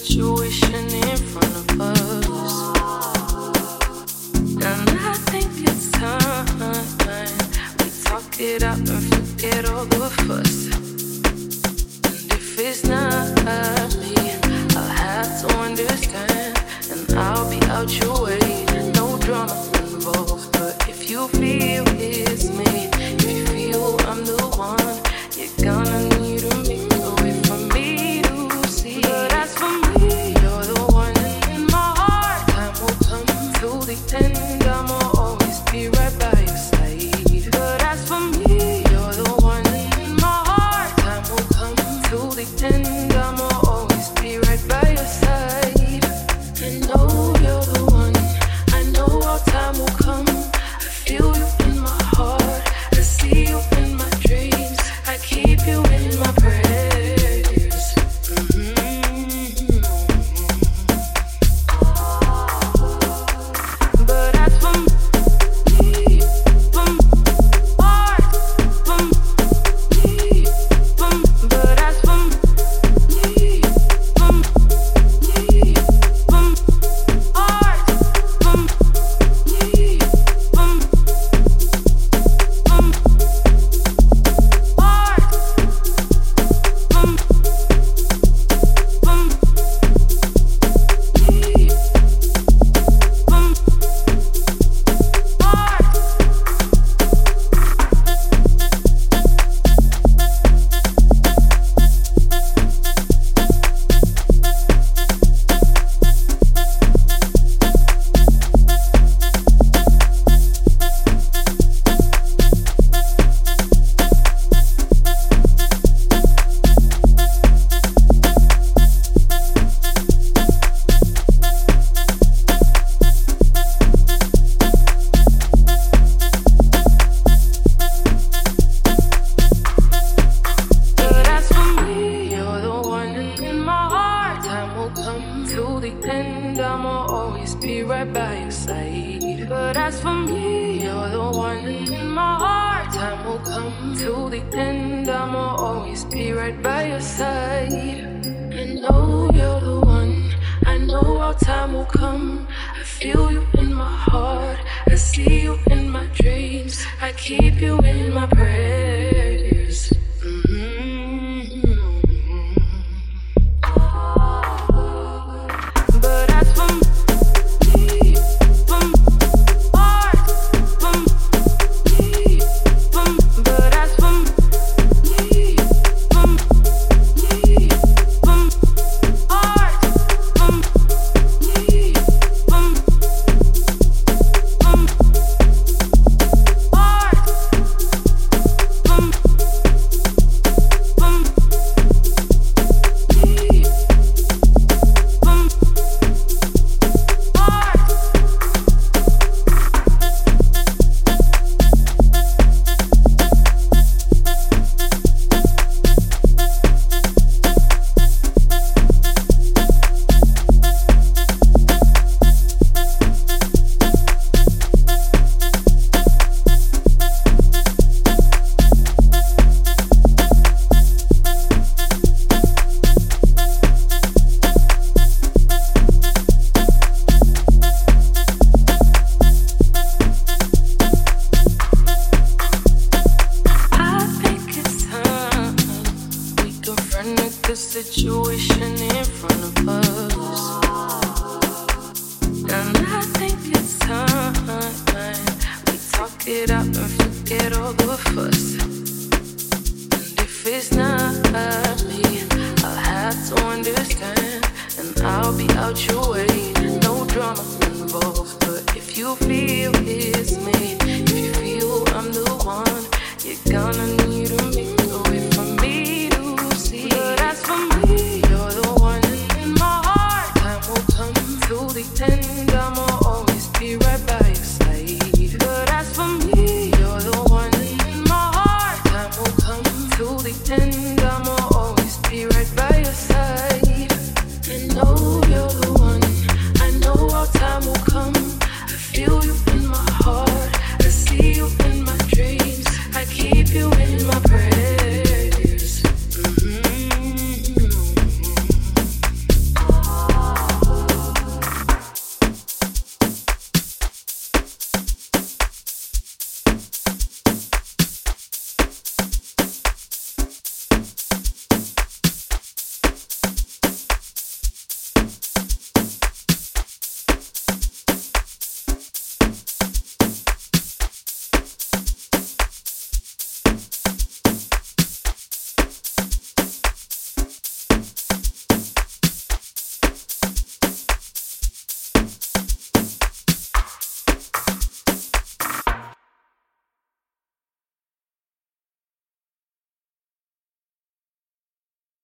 situation in front of us. And I think it's time we talk it out and forget all the fuss. And if it's not me, I'll have to understand, and I'll be out your way. No drama involved, but if you feel it's me, if you feel I'm the one, you're gonna need to make a way for me to see. But as for me, you're the one in my heart. Time will come to the end, I'ma always be right by your side. But as for me, you're the one in my heart. Time will come to the end, I'ma always be right by your side. I know you're the one, I know our time will come. I feel you in my heart, I see you in my dreams, I keep you in my prayers. But as for me, heart, me, but as for me, heart, to the end, I'ma always be right by you.